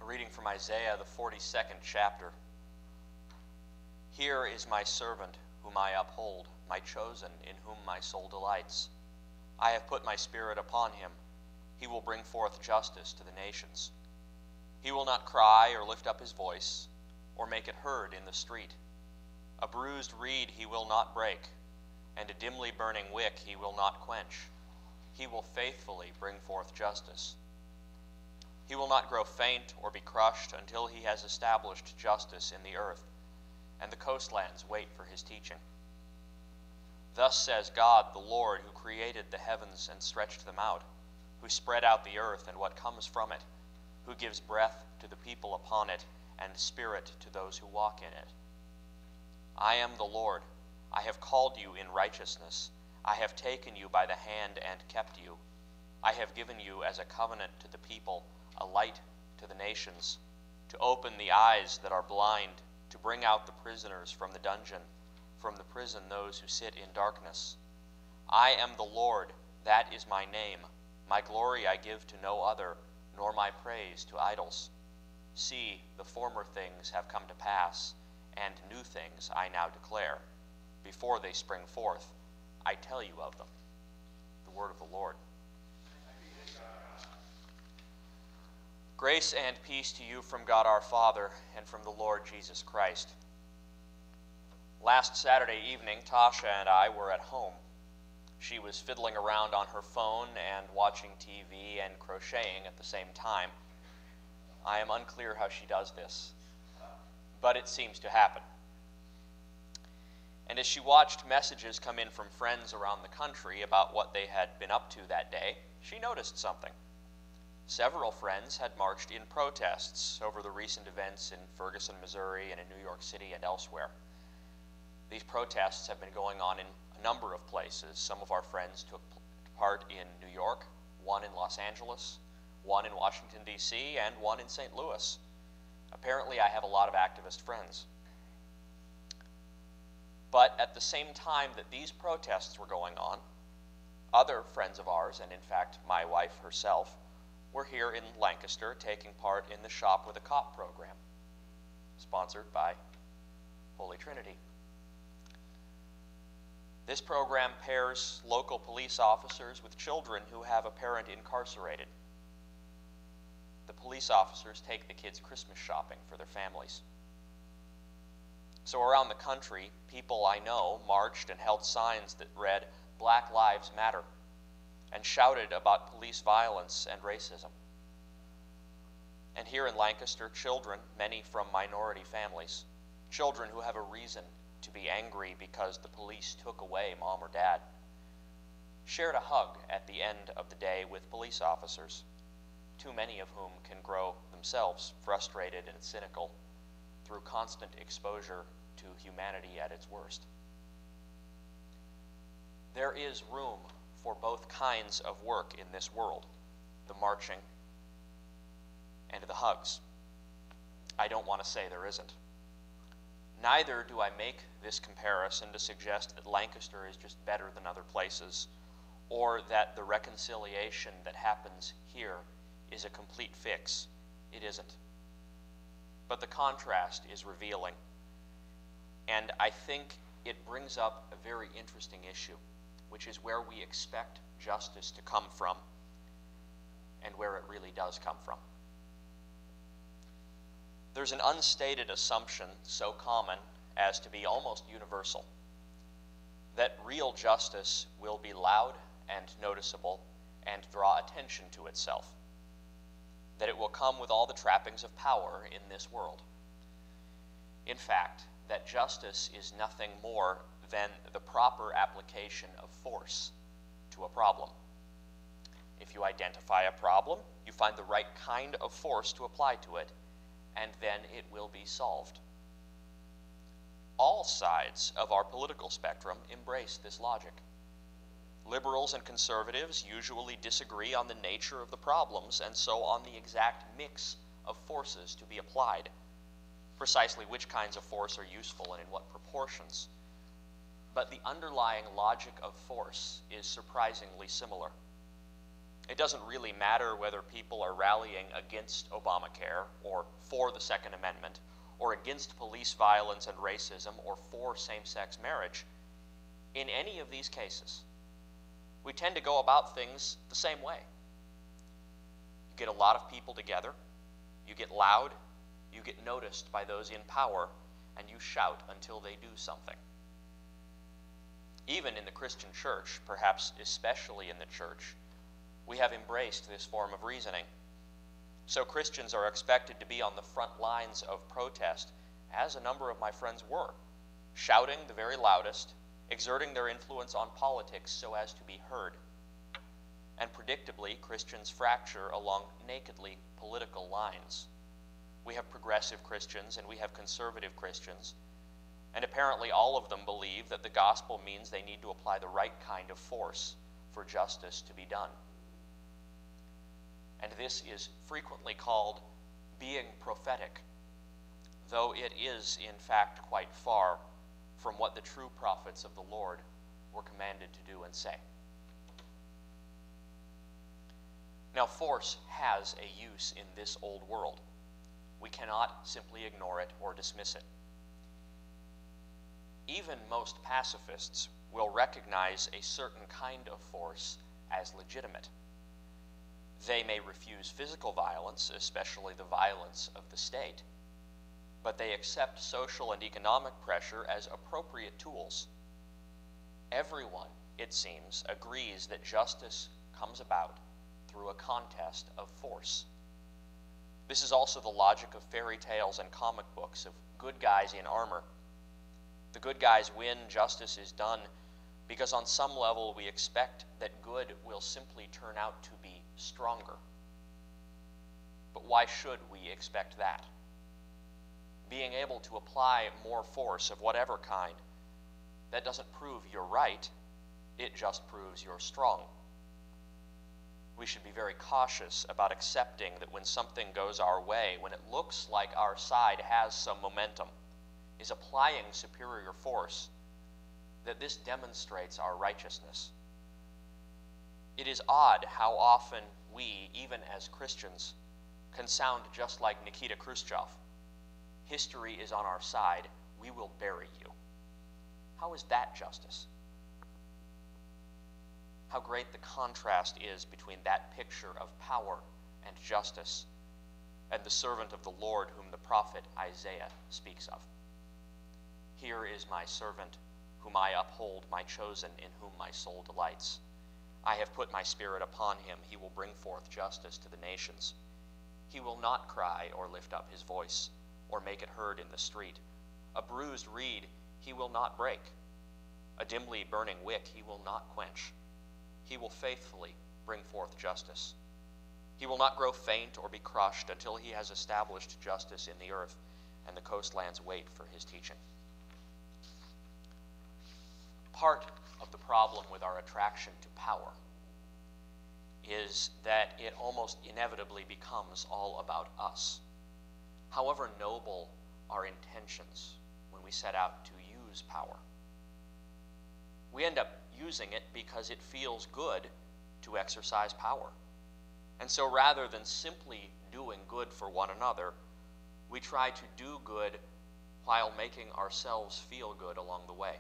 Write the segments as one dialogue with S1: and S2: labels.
S1: Reading from Isaiah, the 42nd chapter. Here is my servant, whom I uphold, my chosen, in whom my soul delights. I have put my spirit upon him. He will bring forth justice to the nations. He will not cry or lift up his voice, or make it heard in the street. A bruised reed he will not break, and a dimly burning wick he will not quench. He will faithfully bring forth justice. He will not grow faint or be crushed until he has established justice in the earth, and the coastlands wait for his teaching. Thus says God, the Lord, who created the heavens and stretched them out, who spread out the earth and what comes from it, who gives breath to the people upon it, and spirit to those who walk in it. I am the Lord. I have called you in righteousness. I have taken you by the hand and kept you. I have given you as a covenant to the people, a light to the nations, to open the eyes that are blind, to bring out the prisoners from the dungeon, from the prison those who sit in darkness. I am the Lord, that is my name. My glory I give to no other, nor my praise to idols. See, the former things have come to pass, and new things I now declare. Before they spring forth, I tell you of them. The word of the Lord. Grace and peace to you from God our Father and from the Lord Jesus Christ. Last Saturday evening, Tasha and I were at home. She was fiddling around on her phone and watching TV and crocheting at the same time. I am unclear how she does this, but it seems to happen. And as she watched messages come in from friends around the country about what they had been up to that day, she noticed something. Several friends had marched in protests over the recent events in Ferguson, Missouri, and in New York City and elsewhere. These protests have been going on in a number of places. Some of our friends took part in New York, one in Los Angeles, one in Washington, D.C., and one in St. Louis. Apparently, I have a lot of activist friends. But at the same time that these protests were going on, other friends of ours, and in fact my wife herself, were here in Lancaster taking part in the Shop with a Cop program, sponsored by Holy Trinity. This program pairs local police officers with children who have a parent incarcerated. The police officers take the kids Christmas shopping for their families. So around the country, people I know marched and held signs that read, "Black Lives Matter," and shouted about police violence and racism. And here in Lancaster, children, many from minority families, children who have a reason to be angry because the police took away mom or dad, shared a hug at the end of the day with police officers, too many of whom can grow themselves frustrated and cynical through constant exposure to humanity at its worst. There is room for both kinds of work in this world, the marching and the hugs. I don't want to say there isn't. Neither do I make this comparison to suggest that Lancaster is just better than other places, or that the reconciliation that happens here is a complete fix. It isn't. But the contrast is revealing, and I think it brings up a very interesting issue, which is where we expect justice to come from and where it really does come from. There's an unstated assumption so common as to be almost universal, that real justice will be loud and noticeable and draw attention to itself, that it will come with all the trappings of power in this world. In fact, that justice is nothing more than the proper application of force to a problem. If you identify a problem, you find the right kind of force to apply to it, and then it will be solved. All sides of our political spectrum embrace this logic. Liberals and conservatives usually disagree on the nature of the problems, and so on the exact mix of forces to be applied, precisely which kinds of force are useful and in what proportions. But the underlying logic of force is surprisingly similar. It doesn't really matter whether people are rallying against Obamacare or for the Second Amendment or against police violence and racism or for same-sex marriage. In any of these cases, we tend to go about things the same way. You get a lot of people together, you get loud, you get noticed by those in power, and you shout until they do something. Even in the Christian church, perhaps especially in the church, we have embraced this form of reasoning. So Christians are expected to be on the front lines of protest, as a number of my friends were, shouting the very loudest, exerting their influence on politics so as to be heard. And predictably, Christians fracture along nakedly political lines. We have progressive Christians and we have conservative Christians, and apparently all of them believe that the gospel means they need to apply the right kind of force for justice to be done. And this is frequently called being prophetic, though it is in fact quite far from what the true prophets of the Lord were commanded to do and say. Now, force has a use in this old world. We cannot simply ignore it or dismiss it. Even most pacifists will recognize a certain kind of force as legitimate. They may refuse physical violence, especially the violence of the state, but they accept social and economic pressure as appropriate tools. Everyone, it seems, agrees that justice comes about through a contest of force. This is also the logic of fairy tales and comic books of good guys in armor. The good guys win, justice is done, because on some level we expect that good will simply turn out to be stronger. But why should we expect that? Being able to apply more force of whatever kind, that doesn't prove you're right, it just proves you're strong. We should be very cautious about accepting that when something goes our way, when it looks like our side has some momentum, is applying superior force, that this demonstrates our righteousness. It is odd how often we, even as Christians, can sound just like Nikita Khrushchev. History is on our side. We will bury you. How is that justice? How great the contrast is between that picture of power and justice and the servant of the Lord whom the prophet Isaiah speaks of. Here is my servant, whom I uphold, my chosen, in whom my soul delights. I have put my spirit upon him. He will bring forth justice to the nations. He will not cry or lift up his voice or make it heard in the street. A bruised reed he will not break. A dimly burning wick he will not quench. He will faithfully bring forth justice. He will not grow faint or be crushed until he has established justice in the earth, and the coastlands wait for his teaching. Part of the problem with our attraction to power is that it almost inevitably becomes all about us. However noble our intentions when we set out to use power, we end up using it because it feels good to exercise power. And so rather than simply doing good for one another, we try to do good while making ourselves feel good along the way.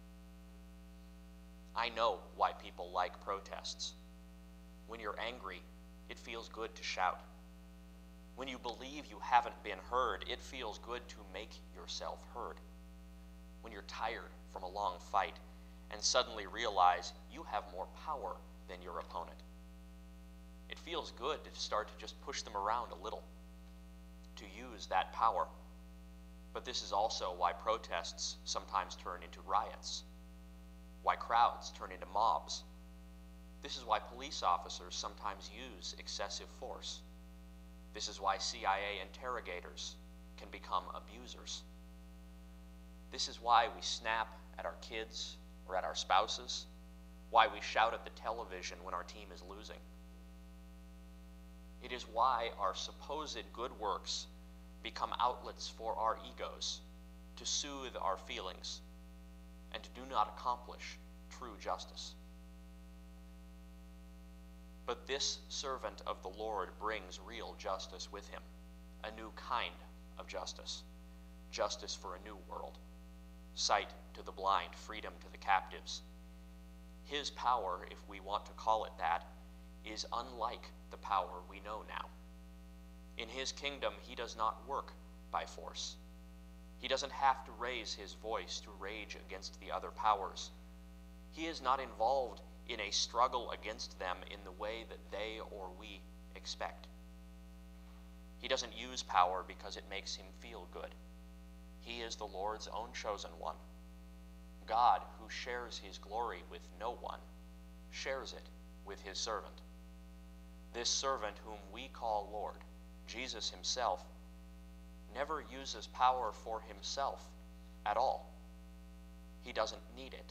S1: I know why people like protests. When you're angry, it feels good to shout. When you believe you haven't been heard, it feels good to make yourself heard. When you're tired from a long fight and suddenly realize you have more power than your opponent, it feels good to start to just push them around a little, to use that power. But this is also why protests sometimes turn into riots, why crowds turn into mobs. This is why police officers sometimes use excessive force. This is why CIA interrogators can become abusers. This is why we snap at our kids or at our spouses, why we shout at the television when our team is losing. It is why our supposed good works become outlets for our egos to soothe our feelings and do not accomplish true justice. But this servant of the Lord brings real justice with him, a new kind of justice, justice for a new world, sight to the blind, freedom to the captives. His power, if we want to call it that, is unlike the power we know now. In his kingdom, he does not work by force. He doesn't have to raise his voice to rage against the other powers. He is not involved in a struggle against them in the way that they or we expect. He doesn't use power because it makes him feel good. He is the Lord's own chosen one. God, who shares his glory with no one, shares it with his servant. This servant whom we call Lord, Jesus himself, never uses power for himself at all. He doesn't need it.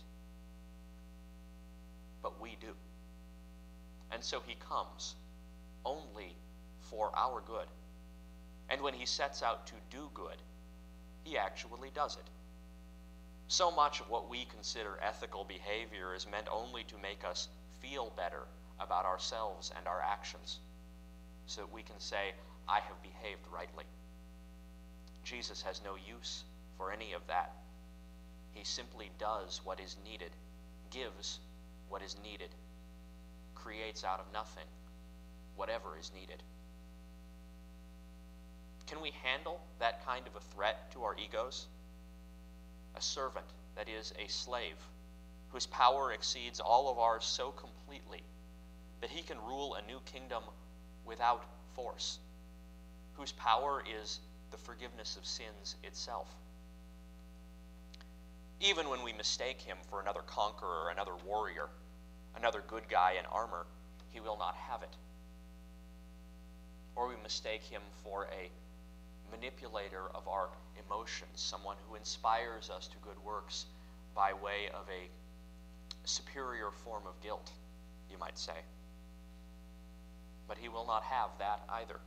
S1: But we do. And so he comes only for our good. And when he sets out to do good, he actually does it. So much of what we consider ethical behavior is meant only to make us feel better about ourselves and our actions, so that we can say, I have behaved rightly. Jesus has no use for any of that. He simply does what is needed, gives what is needed, creates out of nothing whatever is needed. Can we handle that kind of a threat to our egos? A servant, that is, a slave, whose power exceeds all of ours so completely that he can rule a new kingdom without force, whose power is the forgiveness of sins itself. Even when we mistake him for another conqueror, another warrior, another good guy in armor, he will not have it. Or we mistake him for a manipulator of our emotions, someone who inspires us to good works by way of a superior form of guilt, you might say. But he will not have that either.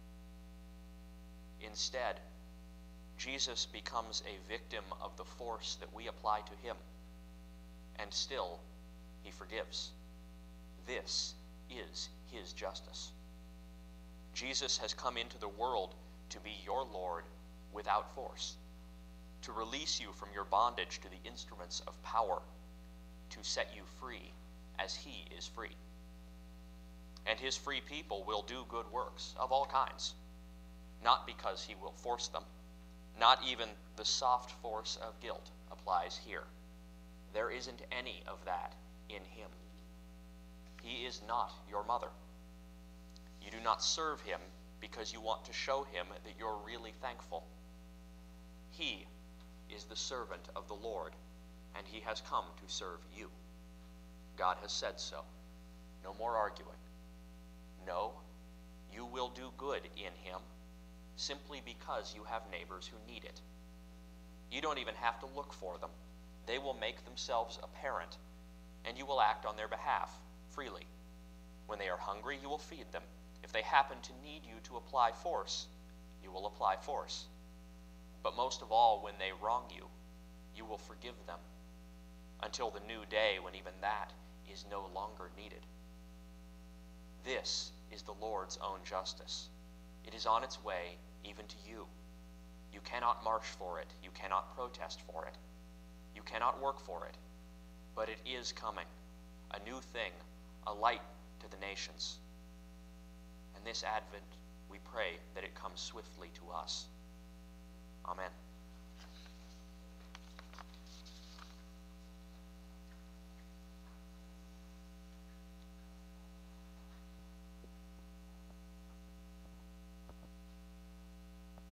S1: Instead, Jesus becomes a victim of the force that we apply to him, and still he forgives. This is his justice. Jesus has come into the world to be your Lord without force, to release you from your bondage to the instruments of power, to set you free as he is free. And his free people will do good works of all kinds, not because he will force them. Not even the soft force of guilt applies here. There isn't any of that in him. He is not your mother. You do not serve him because you want to show him that you're really thankful. He is the servant of the Lord, and he has come to serve you. God has said so. No more arguing. No, you will do good in him simply because you have neighbors who need it. You don't even have to look for them. They will make themselves apparent, and you will act on their behalf freely. When they are hungry, you will feed them. If they happen to need you to apply force, you will apply force. But most of all, when they wrong you, you will forgive them, until the new day when even that is no longer needed. This is the Lord's own justice. It is on its way even to you. You cannot march for it. You cannot protest for it. You cannot work for it. But it is coming, a new thing, a light to the nations. And this Advent, we pray that it comes swiftly to us.